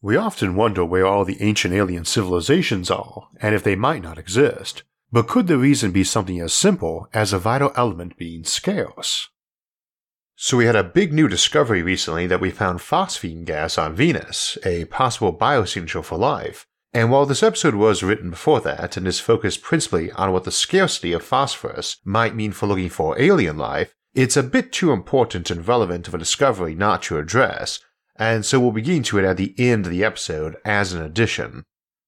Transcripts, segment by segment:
We often wonder where all the ancient alien civilizations are, and if they might not exist. But could the reason be something as simple as a vital element being scarce? So we had a big new discovery recently that we found phosphine gas on Venus, a possible biosignature for life. And while this episode was written before that and is focused principally on what the scarcity of phosphorus might mean for looking for alien life, it's a bit too important and relevant of a discovery not to address, and so we'll be getting to it at the end of the episode as an addition.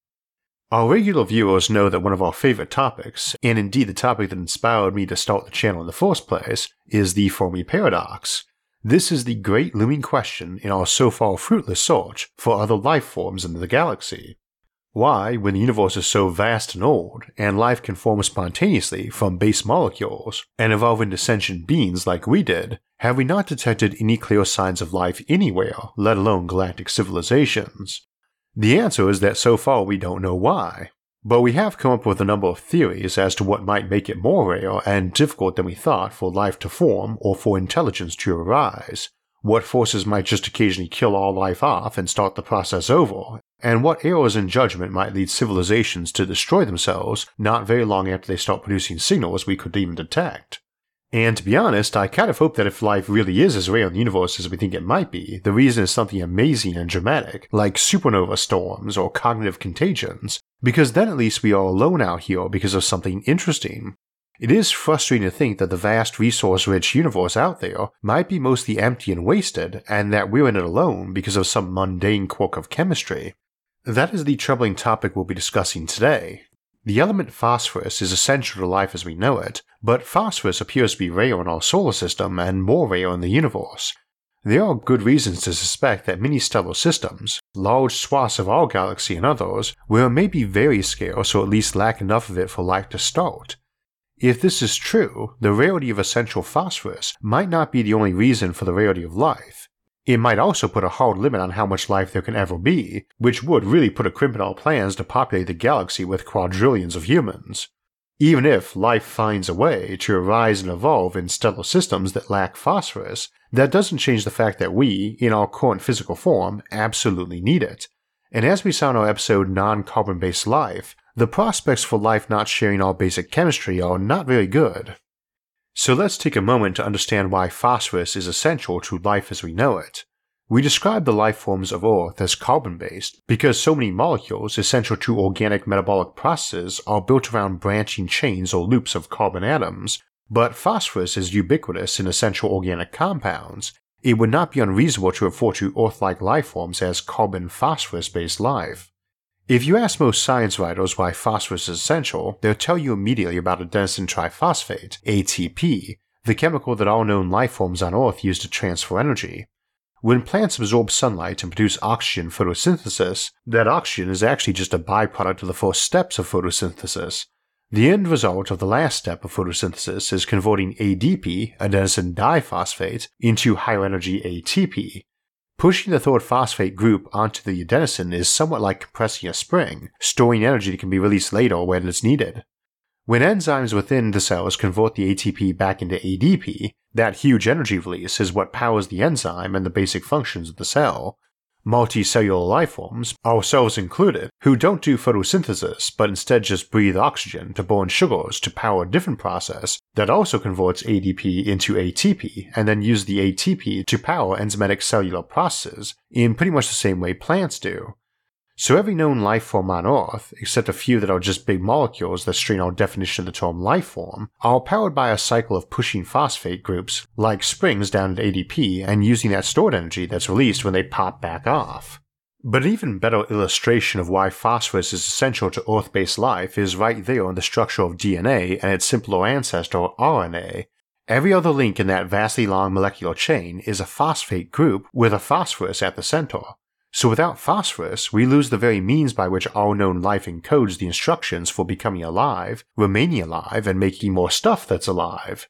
Our regular viewers know that one of our favorite topics, and indeed the topic that inspired me to start the channel in the first place, is the Fermi Paradox. This is the great looming question in our so far fruitless search for other life forms in the galaxy. Why, when the universe is so vast and old, and life can form spontaneously from base molecules, and evolve into sentient beings like we did, have we not detected any clear signs of life anywhere, let alone galactic civilizations? The answer is that so far we don't know why, but we have come up with a number of theories as to what might make it more rare and difficult than we thought for life to form or for intelligence to arise, what forces might just occasionally kill all life off and start the process over, and what errors in judgment might lead civilizations to destroy themselves not very long after they start producing signals we could even detect. And to be honest, I kind of hope that if life really is as rare in the universe as we think it might be, the reason is something amazing and dramatic, like supernova storms or cognitive contagions, because then at least we are alone out here because of something interesting. It is frustrating to think that the vast resource-rich universe out there might be mostly empty and wasted, and that we're in it alone because of some mundane quirk of chemistry. That is the troubling topic we'll be discussing today. The element phosphorus is essential to life as we know it, but phosphorus appears to be rare in our solar system and more rare in the universe. There are good reasons to suspect that many stellar systems, large swaths of our galaxy and others, will maybe very scarce or at least lack enough of it for life to start. If this is true, the rarity of essential phosphorus might not be the only reason for the rarity of life. It might also put a hard limit on how much life there can ever be, which would really put a crimp in our plans to populate the galaxy with quadrillions of humans. Even if life finds a way to arise and evolve in stellar systems that lack phosphorus, that doesn't change the fact that we, in our current physical form, absolutely need it. And as we saw in our episode Non-Carbon-Based Life, the prospects for life not sharing our basic chemistry are not very good. So let's take a moment to understand why phosphorus is essential to life as we know it. We describe the life forms of Earth as carbon-based because so many molecules essential to organic metabolic processes are built around branching chains or loops of carbon atoms, but phosphorus is ubiquitous in essential organic compounds. It would not be unreasonable to refer to Earth-like life forms as carbon-phosphorus-based life. If you ask most science writers why phosphorus is essential, they'll tell you immediately about adenosine triphosphate, ATP, the chemical that all known life forms on Earth use to transfer energy. When plants absorb sunlight and produce oxygen photosynthesis, that oxygen is actually just a byproduct of the first steps of photosynthesis. The end result of the last step of photosynthesis is converting ADP, adenosine diphosphate, into higher energy ATP. Pushing the third phosphate group onto the adenosine is somewhat like compressing a spring, storing energy that can be released later when it's needed. When enzymes within the cells convert the ATP back into ADP, that huge energy release is what powers the enzyme and the basic functions of the cell. Multicellular life forms, ourselves included, who don't do photosynthesis but instead just breathe oxygen to burn sugars to power a different process that also converts ADP into ATP and then use the ATP to power enzymatic cellular processes in pretty much the same way plants do. So every known life form on Earth, except a few that are just big molecules that strain our definition of the term life form, are powered by a cycle of pushing phosphate groups like springs down into ADP and using that stored energy that's released when they pop back off. But an even better illustration of why phosphorus is essential to Earth-based life is right there in the structure of DNA and its simpler ancestor RNA. Every other link in that vastly long molecular chain is a phosphate group with a phosphorus at the center. So without phosphorus, we lose the very means by which all known life encodes the instructions for becoming alive, remaining alive, and making more stuff that's alive.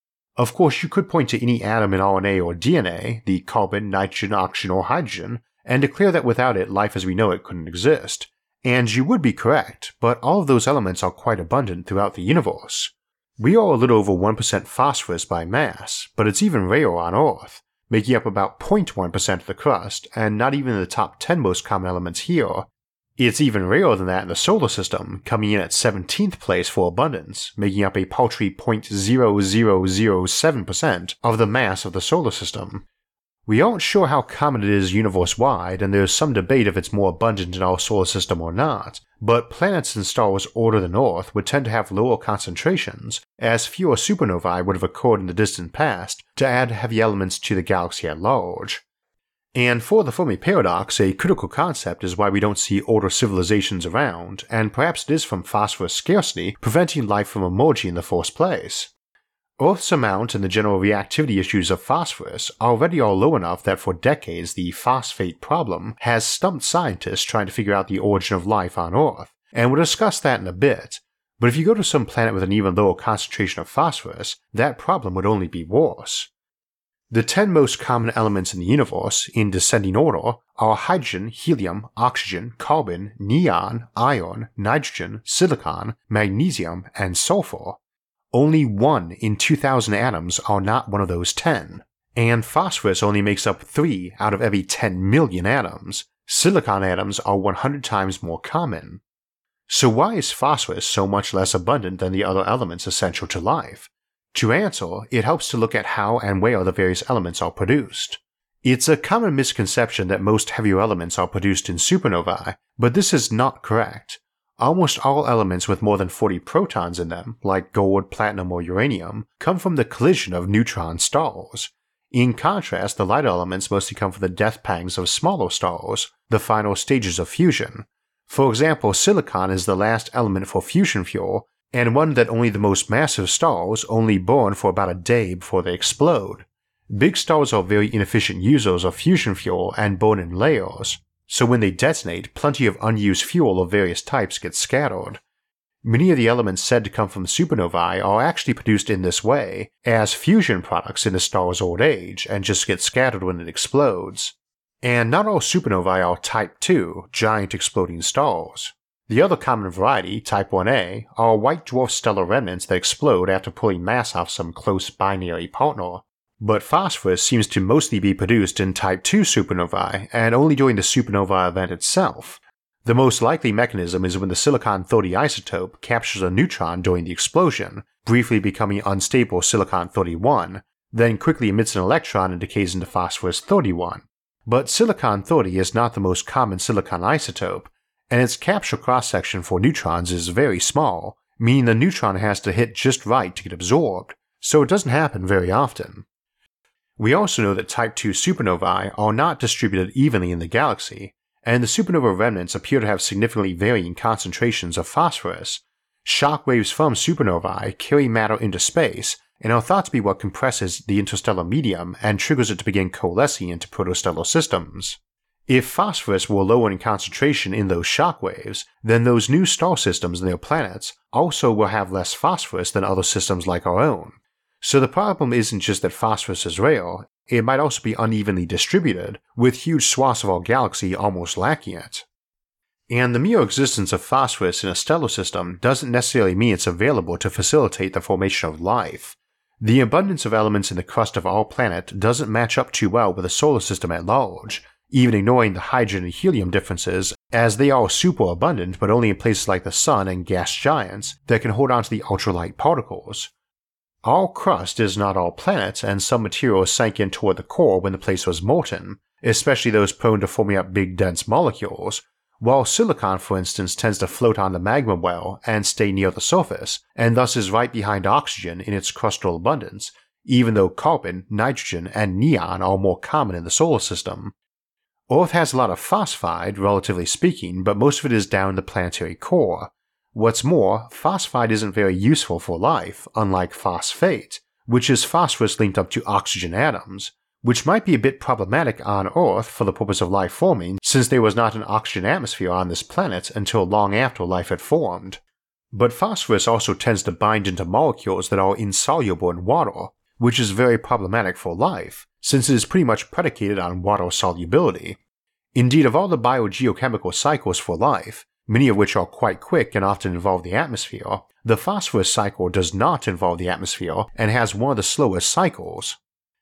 Of course, you could point to any atom in RNA or DNA, the carbon, nitrogen, oxygen, or hydrogen, and declare that without it, life as we know it couldn't exist. And you would be correct, but all of those elements are quite abundant throughout the universe. We are a little over 1% phosphorus by mass, but it's even rarer on Earth. making up about 0.1% of the crust, and not even in the top 10 most common elements here. It's even rarer than that in the solar system, coming in at 17th place for abundance, making up a paltry 0.0007% of the mass of the solar system. We aren't sure how common it is universe-wide, and there's some debate if it's more abundant in our solar system or not, but planets and stars older than Earth would tend to have lower concentrations, as fewer supernovae would have occurred in the distant past to add heavy elements to the galaxy at large. And for the Fermi paradox, a critical concept is why we don't see older civilizations around, and perhaps it is from phosphorus scarcity preventing life from emerging in the first place. Earth's amount and the general reactivity issues of phosphorus already are low enough that for decades the phosphate problem has stumped scientists trying to figure out the origin of life on Earth, and we'll discuss that in a bit, but if you go to some planet with an even lower concentration of phosphorus, that problem would only be worse. The 10 most common elements in the universe, in descending order, are hydrogen, helium, oxygen, carbon, neon, iron, nitrogen, silicon, magnesium, and sulfur. Only 1 in 2,000 atoms are not one of those 10, and phosphorus only makes up 3 out of every 10 million atoms. Silicon atoms are 100 times more common. So why is phosphorus so much less abundant than the other elements essential to life? To answer, it helps to look at how and where the various elements are produced. It's a common misconception that most heavier elements are produced in supernovae, but this is not correct. Almost all elements with more than 40 protons in them, like gold, platinum, or uranium, come from the collision of neutron stars. In contrast, the lighter elements mostly come from the death pangs of smaller stars, the final stages of fusion. For example, silicon is the last element for fusion fuel, and one that only the most massive stars only burn for about a day before they explode. Big stars are very inefficient users of fusion fuel and burn in layers, so when they detonate, plenty of unused fuel of various types gets scattered. Many of the elements said to come from supernovae are actually produced in this way, as fusion products in the star's old age, and just get scattered when it explodes. And not all supernovae are Type 2, giant exploding stars. The other common variety, Type 1a, are white dwarf stellar remnants that explode after pulling mass off some close binary partner. But phosphorus seems to mostly be produced in Type 2 supernovae, and only during the supernova event itself. The most likely mechanism is when the silicon-30 isotope captures a neutron during the explosion, briefly becoming unstable silicon-31, then quickly emits an electron and decays into phosphorus-31. But silicon-30 is not the most common silicon isotope, and its capture cross-section for neutrons is very small, meaning the neutron has to hit just right to get absorbed, so it doesn't happen very often. We also know that Type 2 supernovae are not distributed evenly in the galaxy, and the supernova remnants appear to have significantly varying concentrations of phosphorus. Shockwaves from supernovae carry matter into space and are thought to be what compresses the interstellar medium and triggers it to begin coalescing into protostellar systems. If phosphorus were lower in concentration in those shockwaves, then those new star systems and their planets also will have less phosphorus than other systems like our own. So the problem isn't just that phosphorus is rare, it might also be unevenly distributed, with huge swaths of our galaxy almost lacking it. And the mere existence of phosphorus in a stellar system doesn't necessarily mean it's available to facilitate the formation of life. The abundance of elements in the crust of our planet doesn't match up too well with the solar system at large, even ignoring the hydrogen and helium differences, as they are super abundant but only in places like the Sun and gas giants that can hold on to the ultralight particles. Our crust is not our planet, and some materials sank in toward the core when the place was molten, especially those prone to forming up big dense molecules, while silicon for instance tends to float on the magma well and stay near the surface, and thus is right behind oxygen in its crustal abundance, even though carbon, nitrogen, and neon are more common in the solar system. Earth has a lot of phosphide, relatively speaking, but most of it is down in the planetary core. What's more, phosphide isn't very useful for life, unlike phosphate, which is phosphorus linked up to oxygen atoms, which might be a bit problematic on Earth for the purpose of life forming, since there was not an oxygen atmosphere on this planet until long after life had formed. But phosphorus also tends to bind into molecules that are insoluble in water, which is very problematic for life, since it is pretty much predicated on water solubility. Indeed, of all the biogeochemical cycles for life, many of which are quite quick and often involve the atmosphere, the phosphorus cycle does not involve the atmosphere and has one of the slowest cycles.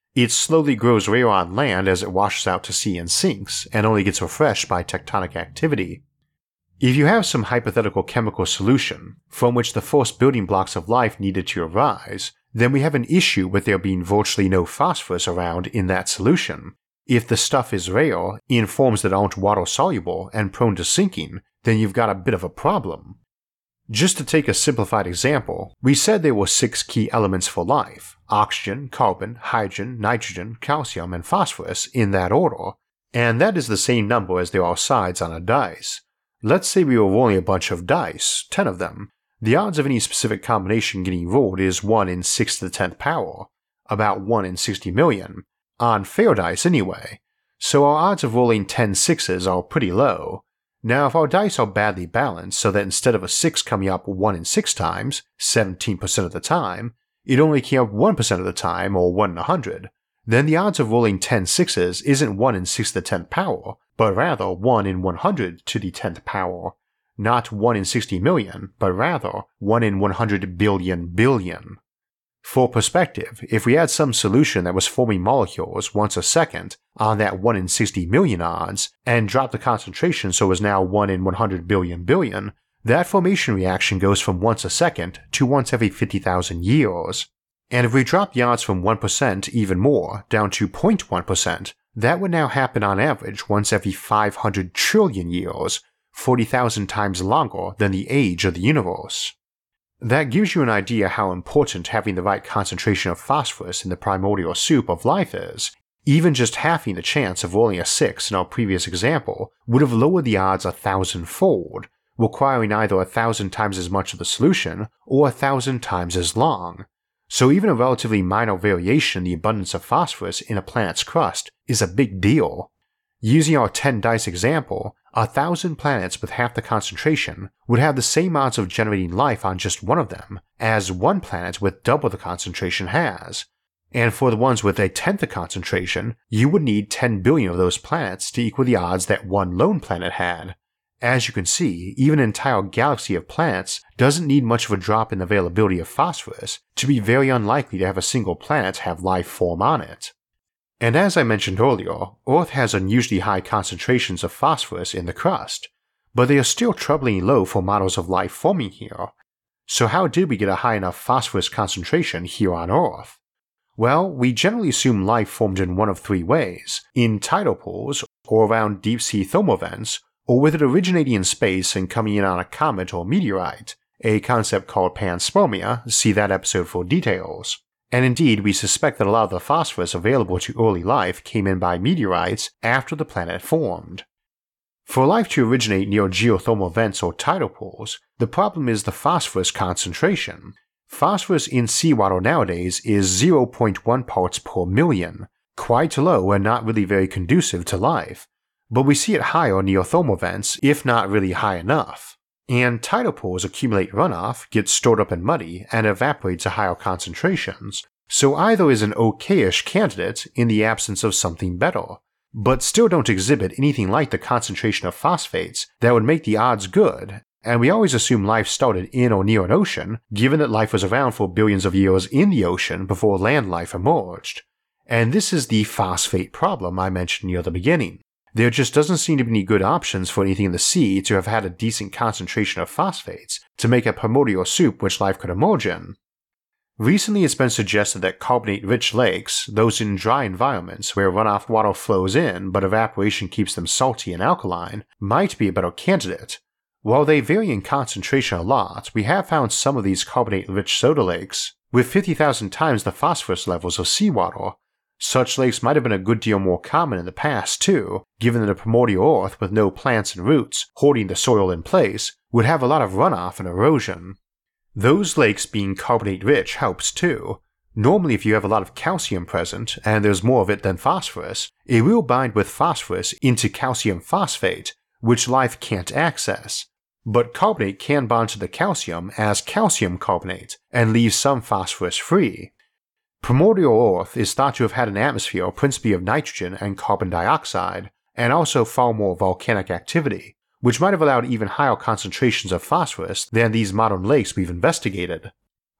It slowly grows rare on land as it washes out to sea and sinks, and only gets refreshed by tectonic activity. If you have some hypothetical chemical solution, from which the first building blocks of life needed to arise, then we have an issue with there being virtually no phosphorus around in that solution. If the stuff is rare, in forms that aren't water-soluble and prone to sinking, then you've got a bit of a problem. Just to take a simplified example, we said there were 6 key elements for life: oxygen, carbon, hydrogen, nitrogen, calcium, and phosphorus in that order, and that is the same number as there are sides on a dice. Let's say we were rolling a bunch of dice, 10 of them. The odds of any specific combination getting rolled is 1 in 6 to the 10th power, about 1 in 60 million, on fair dice anyway, so our odds of rolling 10 sixes are pretty low. Now if our dice are badly balanced so that instead of a 6 coming up 1 in 6 times, 17% of the time, it only came up 1% of the time, or 1 in 100, then the odds of rolling 10 sixes isn't 1 in 6 to the 10th power, but rather 1 in 100 to the 10th power. Not 1 in 60 million, but rather 1 in 100 billion. For perspective, if we had some solution that was forming molecules once a second on that 1 in 60 million odds, and dropped the concentration so it was now 1 in 100 billion, that formation reaction goes from once a second to once every 50,000 years. And if we drop the odds from 1% even more, down to 0.1%, that would now happen on average once every 500 trillion years, 40,000 times longer than the age of the universe. That gives you an idea how important having the right concentration of phosphorus in the primordial soup of life is. Even just halving the chance of rolling a 6 in our previous example would have lowered the odds 1,000-fold, requiring either 1,000 times as much of the solution or 1,000 times as long. So even a relatively minor variation in the abundance of phosphorus in a planet's crust is a big deal. Using our 10 dice example, 1,000 planets with half the concentration would have the same odds of generating life on just one of them as one planet with double the concentration has. And for the ones with 1/10 the concentration, you would need 10 billion of those planets to equal the odds that one lone planet had. As you can see, even an entire galaxy of planets doesn't need much of a drop in availability of phosphorus to be very unlikely to have a single planet have life form on it. And as I mentioned earlier, Earth has unusually high concentrations of phosphorus in the crust, but they are still troublingly low for models of life forming here. So how did we get a high enough phosphorus concentration here on Earth? Well, we generally assume life formed in one of 3 ways: in tidal pools, or around deep-sea thermal vents, or with it originating in space and coming in on a comet or meteorite, a concept called panspermia. See that episode for details. And indeed, we suspect that a lot of the phosphorus available to early life came in by meteorites after the planet formed. For life to originate near geothermal vents or tidal pools, the problem is the phosphorus concentration. Phosphorus in seawater nowadays is 0.1 parts per million, quite low and not really very conducive to life, but we see it higher near thermal vents, if not really high enough. And tidal pools accumulate runoff, gets stored up in muddy, and evaporates at higher concentrations, so either is an okayish candidate in the absence of something better, but still don't exhibit anything like the concentration of phosphates that would make the odds good, and we always assume life started in or near an ocean, given that life was around for billions of years in the ocean before land life emerged. And this is the phosphate problem I mentioned near the beginning. There just doesn't seem to be any good options for anything in the sea to have had a decent concentration of phosphates to make a primordial soup which life could emerge in. Recently it's been suggested that carbonate-rich lakes, those in dry environments where runoff water flows in but evaporation keeps them salty and alkaline, might be a better candidate. While they vary in concentration a lot, we have found some of these carbonate-rich soda lakes with 50,000 times the phosphorus levels of seawater. Such lakes might have been a good deal more common in the past too, given that a primordial Earth with no plants and roots holding the soil in place would have a lot of runoff and erosion. Those lakes being carbonate rich helps too. Normally if you have a lot of calcium present, and there's more of it than phosphorus, it will bind with phosphorus into calcium phosphate, which life can't access. But carbonate can bond to the calcium as calcium carbonate, and leave some phosphorus free. Primordial Earth is thought to have had an atmosphere principally of nitrogen and carbon dioxide, and also far more volcanic activity, which might have allowed even higher concentrations of phosphorus than these modern lakes we've investigated.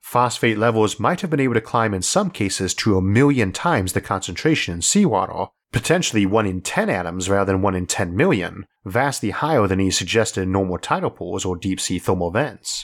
phosphate levels might have been able to climb in some cases to 1,000,000 times the concentration in seawater, potentially 1 in 10 atoms rather than 1 in 10 million, vastly higher than is suggested in normal tidal pools or deep-sea thermal vents.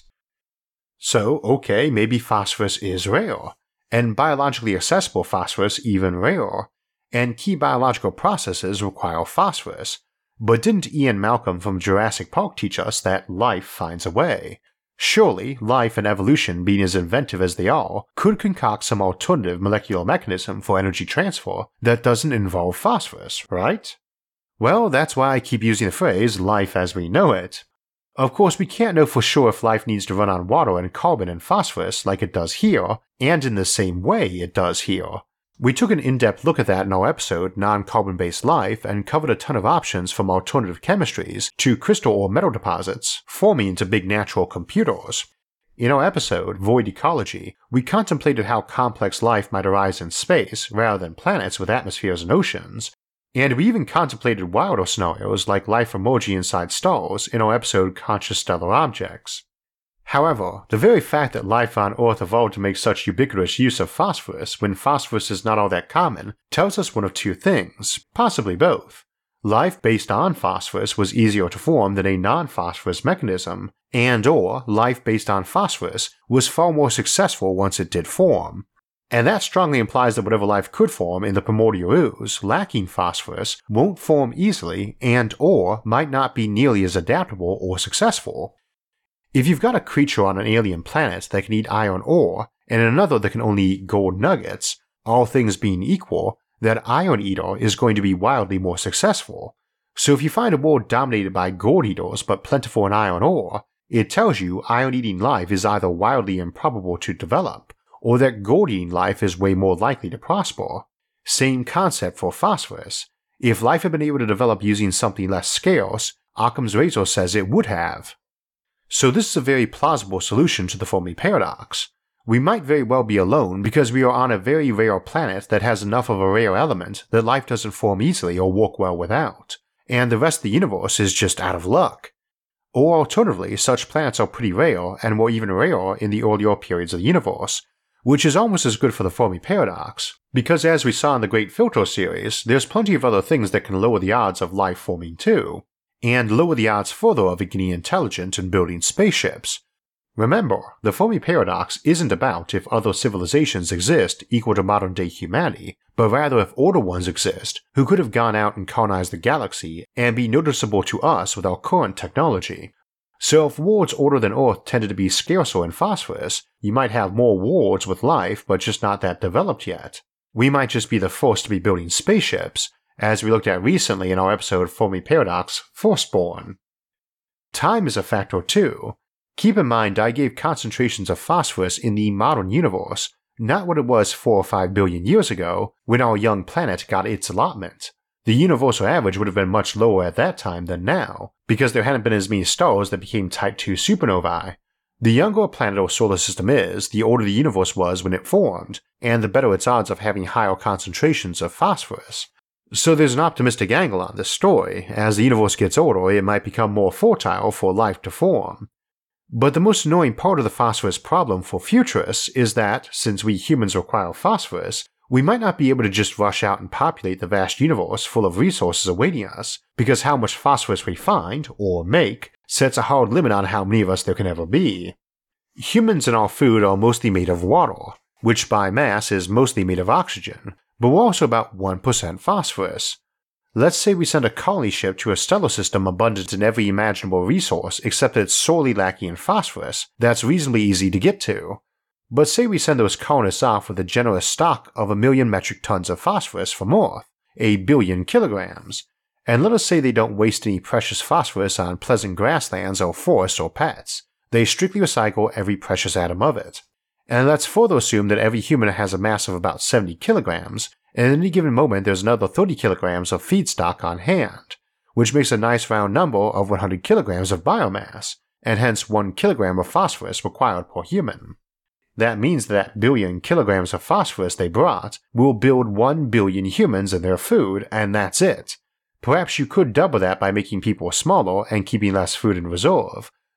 So, okay, maybe phosphorus is rare, and biologically accessible phosphorus even rarer, and key biological processes require phosphorus, but didn't Ian Malcolm from Jurassic Park teach us that life finds a way? Surely, life and evolution, being as inventive as they are, could concoct some alternative molecular mechanism for energy transfer that doesn't involve phosphorus, right? Well, that's why I keep using the phrase life as we know it. Of course, we can't know for sure if life needs to run on water and carbon and phosphorus like it does here, and in the same way it does here. We took an in-depth look at that in our episode Non-Carbon-Based Life and covered a ton of options from alternative chemistries to crystal or metal deposits forming into big natural computers. In our episode Void Ecology, we contemplated how complex life might arise in space rather than planets with atmospheres and oceans, and we even contemplated wilder scenarios like life emerging inside stars in our episode Conscious Stellar Objects. However, the very fact that life on Earth evolved to make such ubiquitous use of phosphorus when phosphorus is not all that common tells us one of two things, possibly both. Life based on phosphorus was easier to form than a non-phosphorus mechanism, and/or life based on phosphorus was far more successful once it did form. And that strongly implies that whatever life could form in the primordial ooze lacking phosphorus won't form easily and/or might not be nearly as adaptable or successful. If you've got a creature on an alien planet that can eat iron ore, and another that can only eat gold nuggets, all things being equal, that iron eater is going to be wildly more successful. So if you find a world dominated by gold eaters but plentiful in iron ore, it tells you iron-eating life is either wildly improbable to develop, or that gold-eating life is way more likely to prosper. Same concept for phosphorus. If life had been able to develop using something less scarce, Occam's razor says it would have. So this is a very plausible solution to the Fermi paradox. We might very well be alone because we are on a very rare planet that has enough of a rare element that life doesn't form easily or work well without, and the rest of the universe is just out of luck. Or alternatively, such planets are pretty rare and were even rarer in the earlier periods of the universe, which is almost as good for the Fermi paradox, because as we saw in the Great Filter series, there's plenty of other things that can lower the odds of life forming too, and lower the odds further of it getting intelligent and building spaceships. Remember, the Fermi paradox isn't about if other civilizations exist equal to modern-day humanity, but rather if older ones exist who could have gone out and colonized the galaxy and be noticeable to us with our current technology. So if worlds older than Earth tended to be scarcer in phosphorus, you might have more worlds with life but just not that developed yet. We might just be the first to be building spaceships, as we looked at recently in our episode Fermi Paradox Firstborn. Time is a factor too. Keep in mind I gave concentrations of phosphorus in the modern universe, not what it was 4 or 5 billion years ago when our young planet got its allotment. The universal average would have been much lower at that time than now, because there hadn't been as many stars that became Type II supernovae. The younger a planet or solar system is, the older the universe was when it formed, and the better its odds of having higher concentrations of phosphorus. So there's an optimistic angle on this story. As the universe gets older, it might become more fertile for life to form. But the most annoying part of the phosphorus problem for futurists is that, since we humans require phosphorus, we might not be able to just rush out and populate the vast universe full of resources awaiting us, because how much phosphorus we find, or make, sets a hard limit on how many of us there can ever be. Humans and our food are mostly made of water, which by mass is mostly made of oxygen, but we're also about 1% phosphorus. Let's say we send a colony ship to a stellar system abundant in every imaginable resource except that it's sorely lacking in phosphorus that's reasonably easy to get to. But say we send those colonists off with a generous stock of 1 million metric tons of phosphorus from Earth, 1 billion kilograms, and let us say they don't waste any precious phosphorus on pleasant grasslands or forests or pets. They strictly recycle every precious atom of it. And let's further assume that every human has a mass of about 70 kilograms, and at any given moment there's another 30 kilograms of feedstock on hand, which makes a nice round number of 100 kilograms of biomass, and hence 1 kilogram of phosphorus required per human. That means that billion kilograms of phosphorus they brought will build 1 billion humans and their food, and that's it. Perhaps you could double that by making people smaller and keeping less food in reserve,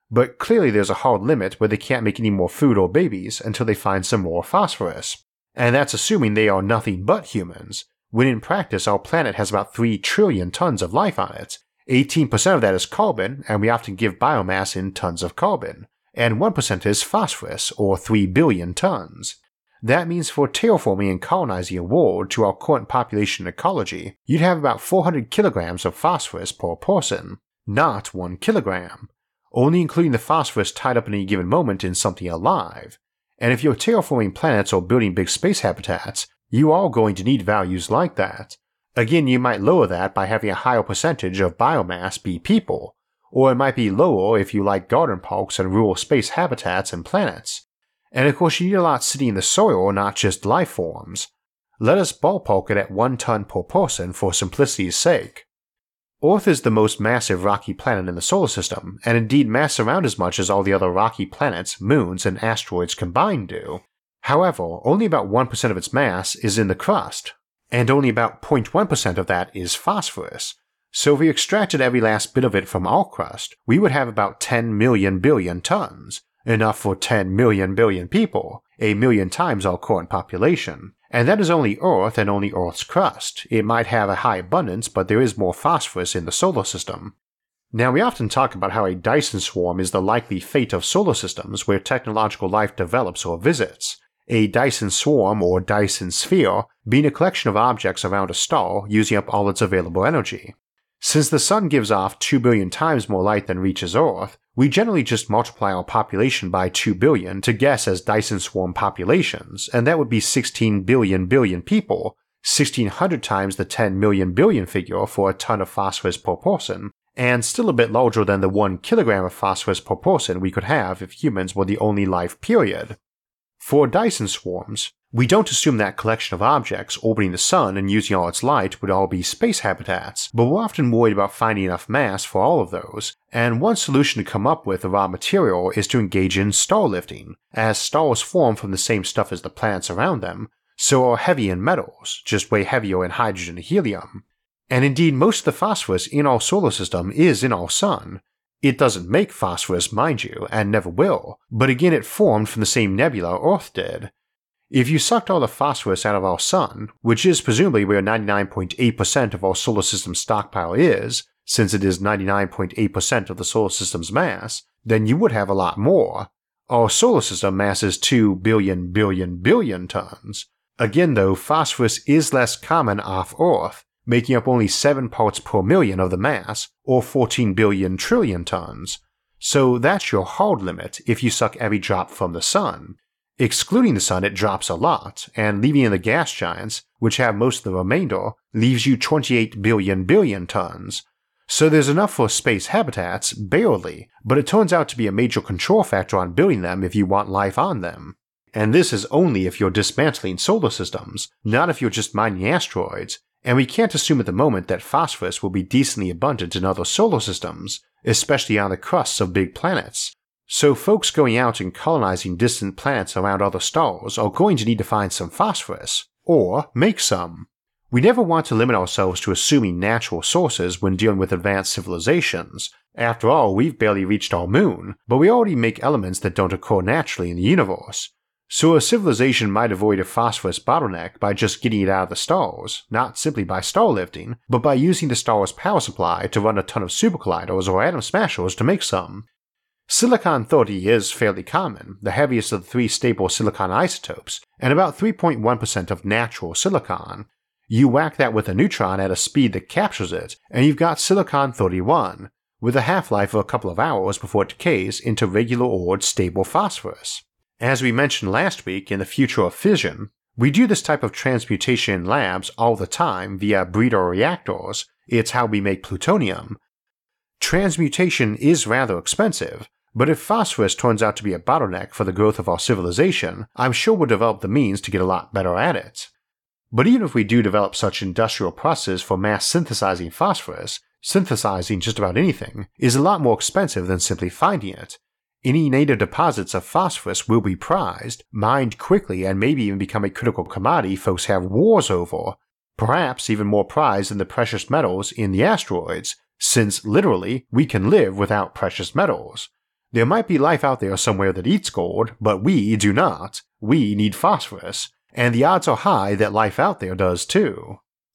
but clearly there's a hard limit where they can't make any more food or babies until they find some more phosphorus. And that's assuming they are nothing but humans, when in practice our planet has about 3 trillion tons of life on it. 18% of that is carbon, and we often give biomass in tons of carbon, and 1% is phosphorus, or 3 billion tons. That means for terraforming and colonizing a world to our current population ecology, you'd have about 400 kilograms of phosphorus per person, not 1 kilogram, only including the phosphorus tied up in any given moment in something alive. And if you're terraforming planets or building big space habitats, you are going to need values like that. Again, you might lower that by having a higher percentage of biomass be people, or it might be lower if you like garden parks and rural space habitats and planets. And of course you need a lot sitting in the soil, not just life forms. Let us ballpark it at 1 ton per person for simplicity's sake. Earth is the most massive rocky planet in the solar system, and indeed mass around as much as all the other rocky planets, moons, and asteroids combined do. However, only about 1% of its mass is in the crust, and only about 0.1% of that is phosphorus. So if we extracted every last bit of it from our crust, we would have about 10 million billion tons, enough for 10 million billion people, 1,000,000 times our current population. And that is only Earth and only Earth's crust. It might have a high abundance, but there is more phosphorus in the solar system. Now, we often talk about how a Dyson swarm is the likely fate of solar systems where technological life develops or visits. A Dyson swarm or Dyson sphere being a collection of objects around a star using up all its available energy. Since the Sun gives off 2 billion times more light than reaches Earth, we generally just multiply our population by 2 billion to guess as Dyson swarm populations, and that would be 16 billion people, 1600 times the 10 million billion figure for a ton of phosphorus per person, and still a bit larger than the 1 kilogram of phosphorus per person we could have if humans were the only life period. For Dyson swarms, we don't assume that collection of objects orbiting the Sun and using all its light would all be space habitats, but we're often worried about finding enough mass for all of those, and one solution to come up with the raw material is to engage in star lifting, as stars form from the same stuff as the planets around them, so are heavy in metals, just way heavier in hydrogen and helium. And indeed most of the phosphorus in our solar system is in our Sun. It doesn't make phosphorus, mind you, and never will, but again it formed from the same nebula Earth did. If you sucked all the phosphorus out of our Sun, which is presumably where 99.8% of our solar system stockpile is, since it is 99.8% of the solar system's mass, then you would have a lot more. Our solar system masses 2 billion tons. Again though, phosphorus is less common off Earth, making up only 7 parts per million of the mass, or 14 billion trillion tons. So that's your hard limit if you suck every drop from the Sun. Excluding the Sun, it drops a lot, and leaving in the gas giants, which have most of the remainder, leaves you 28 billion tons. So there's enough for space habitats, barely, but it turns out to be a major control factor on building them if you want life on them. And this is only if you're dismantling solar systems, not if you're just mining asteroids, and we can't assume at the moment that phosphorus will be decently abundant in other solar systems, especially on the crusts of big planets. So folks going out and colonizing distant planets around other stars are going to need to find some phosphorus, or make some. We never want to limit ourselves to assuming natural sources when dealing with advanced civilizations. After all, we've barely reached our moon, but we already make elements that don't occur naturally in the universe. So a civilization might avoid a phosphorus bottleneck by just getting it out of the stars, not simply by star lifting, but by using the star's power supply to run a ton of supercolliders or atom smashers to make some. Silicon-30 is fairly common, the heaviest of the 3 stable silicon isotopes, and about 3.1% of natural silicon. You whack that with a neutron at a speed that captures it, and you've got Silicon-31, with a half-life of a couple of hours before it decays into regular old stable phosphorus. As we mentioned last week in the future of fission, we do this type of transmutation in labs all the time via breeder reactors. It's how we make plutonium. Transmutation is rather expensive, but if phosphorus turns out to be a bottleneck for the growth of our civilization, I'm sure we'll develop the means to get a lot better at it. But even if we do develop such industrial processes for mass synthesizing phosphorus, synthesizing just about anything is a lot more expensive than simply finding it. Any native deposits of phosphorus will be prized, mined quickly, and maybe even become a critical commodity folks have wars over, perhaps even more prized than the precious metals in the asteroids, since literally we can live without precious metals. There might be life out there somewhere that eats gold, but we do not. We need phosphorus, and the odds are high that life out there does too.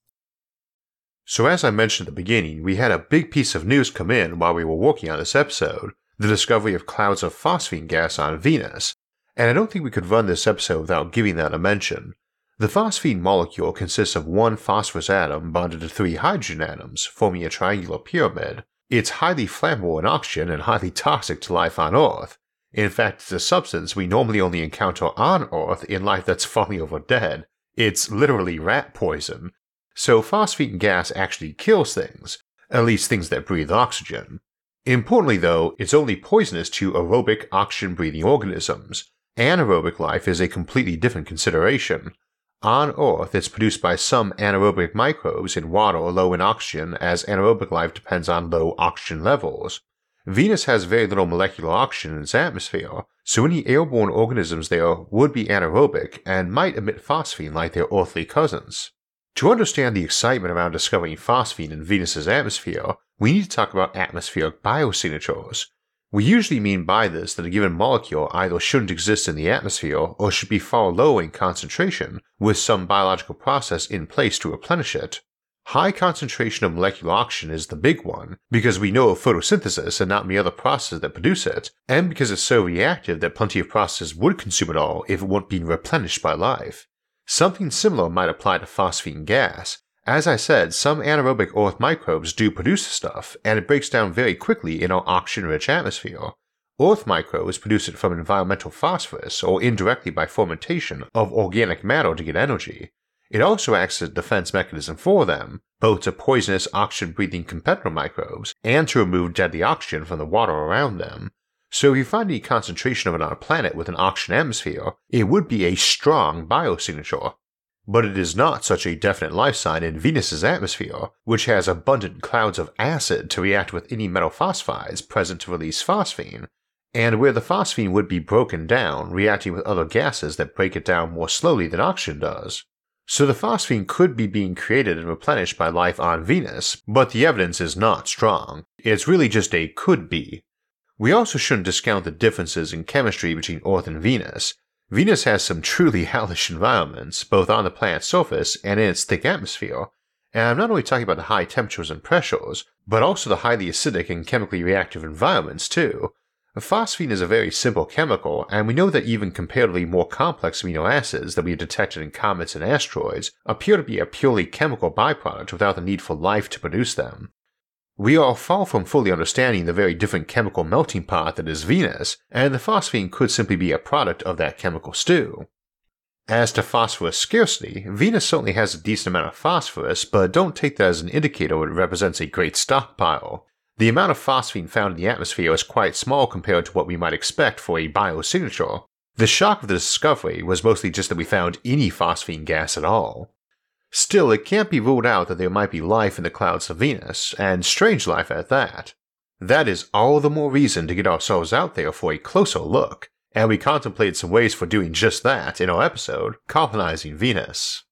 So as I mentioned at the beginning, we had a big piece of news come in while we were working on this episode, the discovery of clouds of phosphine gas on Venus, and I don't think we could run this episode without giving that a mention. The phosphine molecule consists of one phosphorus atom bonded to 3 hydrogen atoms, forming a triangular pyramid. It's highly flammable in oxygen and highly toxic to life on Earth. In fact, it's a substance we normally only encounter on Earth in life that's falling over dead. It's literally rat poison. So phosphine gas actually kills things, at least things that breathe oxygen. Importantly though, it's only poisonous to aerobic oxygen-breathing organisms. Anaerobic life is a completely different consideration. On Earth, it's produced by some anaerobic microbes in water low in oxygen, as anaerobic life depends on low oxygen levels. Venus has very little molecular oxygen in its atmosphere, so any airborne organisms there would be anaerobic and might emit phosphine like their earthly cousins. To understand the excitement around discovering phosphine in Venus's atmosphere, we need to talk about atmospheric biosignatures. We usually mean by this that a given molecule either shouldn't exist in the atmosphere or should be far lower in concentration, with some biological process in place to replenish it. High concentration of molecular oxygen is the big one, because we know of photosynthesis and not many other processes that produce it, and because it's so reactive that plenty of processes would consume it all if it weren't being replenished by life. Something similar might apply to phosphine gas. As I said, some anaerobic Earth microbes do produce the stuff, and it breaks down very quickly in our oxygen-rich atmosphere. Earth microbes produce it from environmental phosphorus or indirectly by fermentation of organic matter to get energy. It also acts as a defense mechanism for them, both to poisonous oxygen-breathing competitor microbes and to remove deadly oxygen from the water around them. So if you find any concentration of it on a planet with an oxygen atmosphere, it would be a strong biosignature. But it is not such a definite life sign in Venus's atmosphere, which has abundant clouds of acid to react with any metal phosphides present to release phosphine, and where the phosphine would be broken down, reacting with other gases that break it down more slowly than oxygen does. So the phosphine could be being created and replenished by life on Venus, but the evidence is not strong. It's really just a could be. We also shouldn't discount the differences in chemistry between Earth and Venus. Venus has some truly hellish environments, both on the planet's surface and in its thick atmosphere, and I'm not only talking about the high temperatures and pressures, but also the highly acidic and chemically reactive environments too. Phosphine is a very simple chemical, and we know that even comparatively more complex amino acids that we have detected in comets and asteroids appear to be a purely chemical byproduct without the need for life to produce them. We are far from fully understanding the very different chemical melting pot that is Venus, and the phosphine could simply be a product of that chemical stew. As to phosphorus scarcity, Venus certainly has a decent amount of phosphorus, but don't take that as an indicator it represents a great stockpile. The amount of phosphine found in the atmosphere is quite small compared to what we might expect for a biosignature. The shock of the discovery was mostly just that we found any phosphine gas at all. Still, it can't be ruled out that there might be life in the clouds of Venus, and strange life at that. That is all the more reason to get ourselves out there for a closer look, and we contemplate some ways for doing just that in our episode, Colonizing Venus.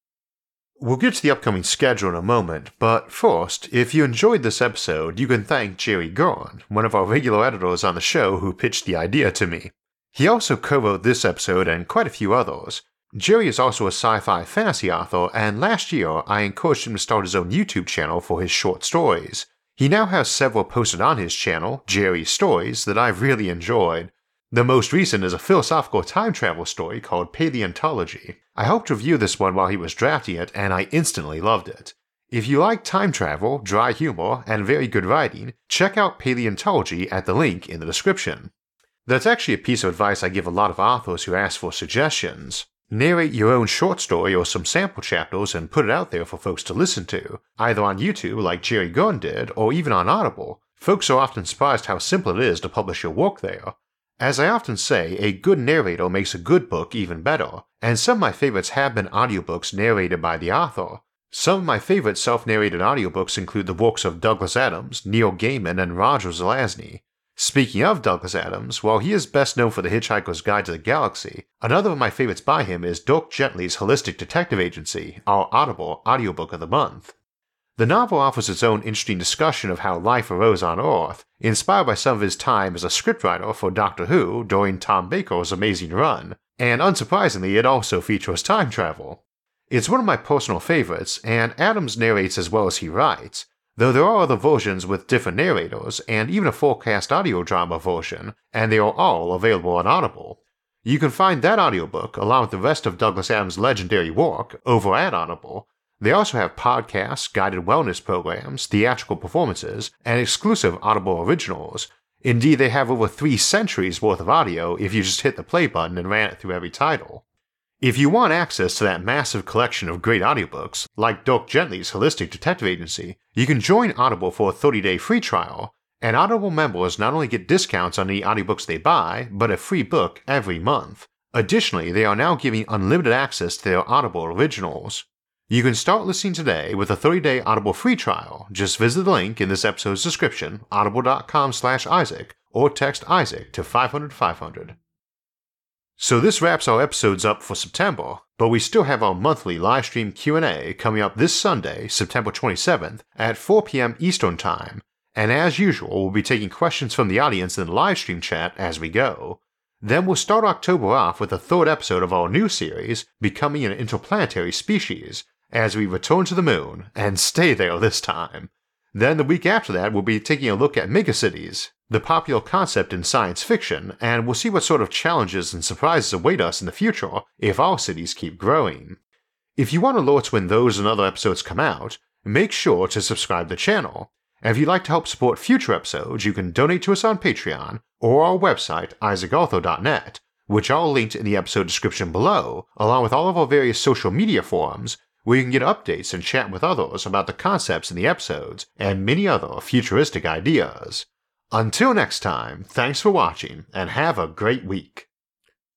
We'll get to the upcoming schedule in a moment, but first, if you enjoyed this episode, you can thank Jerry Gurn, one of our regular editors on the show who pitched the idea to me. He also co-wrote this episode and quite a few others. Jerry is also a sci-fi fantasy author, and last year I encouraged him to start his own YouTube channel for his short stories. He now has several posted on his channel, Jerry's Stories, that I've really enjoyed. The most recent is a philosophical time travel story called Paleontology. I helped review this one while he was drafting it, and I instantly loved it. If you like time travel, dry humor, and very good writing, check out Paleontology at the link in the description. That's actually a piece of advice I give a lot of authors who ask for suggestions. Narrate your own short story or some sample chapters and put it out there for folks to listen to, either on YouTube like Jerry Gurn did, or even on Audible. Folks are often surprised how simple it is to publish your work there. As I often say, a good narrator makes a good book even better, and some of my favorites have been audiobooks narrated by the author. Some of my favorite self-narrated audiobooks include the works of Douglas Adams, Neil Gaiman, and Roger Zelazny. Speaking of Douglas Adams, while he is best known for The Hitchhiker's Guide to the Galaxy, another of my favorites by him is Dirk Gently's Holistic Detective Agency, our Audible audiobook of the month. The novel offers its own interesting discussion of how life arose on Earth, inspired by some of his time as a scriptwriter for Doctor Who during Tom Baker's amazing run, and unsurprisingly it also features time travel. It's one of my personal favorites, and Adams narrates as well as he writes, though there are other versions with different narrators and even a full-cast audio drama version, and they are all available on Audible. You can find that audiobook along with the rest of Douglas Adams' legendary work over at Audible. They also have podcasts, guided wellness programs, theatrical performances, and exclusive Audible originals. Indeed, they have over 3 centuries worth of audio if you just hit the play button and ran it through every title. If you want access to that massive collection of great audiobooks, like Dirk Gently's Holistic Detective Agency, you can join Audible for a 30-day free trial, and Audible members not only get discounts on any audiobooks they buy, but a free book every month. Additionally, they are now giving unlimited access to their Audible originals. You can start listening today with a 30-day Audible free trial. Just visit the link in this episode's description, audible.com/Isaac, or text Isaac to 500-500. So this wraps our episodes up for September, but we still have our monthly livestream Q&A coming up this Sunday, September 27th at 4 p.m. Eastern Time, and as usual we'll be taking questions from the audience in the livestream chat as we go. Then we'll start October off with the 3rd episode of our new series, Becoming an Interplanetary Species, as we return to the moon, and stay there this time. Then the week after that we'll be taking a look at megacities, the popular concept in science fiction, and we'll see what sort of challenges and surprises await us in the future if our cities keep growing. If you want alerts when those and other episodes come out, make sure to subscribe to the channel. And if you'd like to help support future episodes, you can donate to us on Patreon or our website, isaacarthur.net, which I'll link in the episode description below, along with all of our various social media forums, where you can get updates and chat with others about the concepts in the episodes and many other futuristic ideas. Until next time, thanks for watching and have a great week.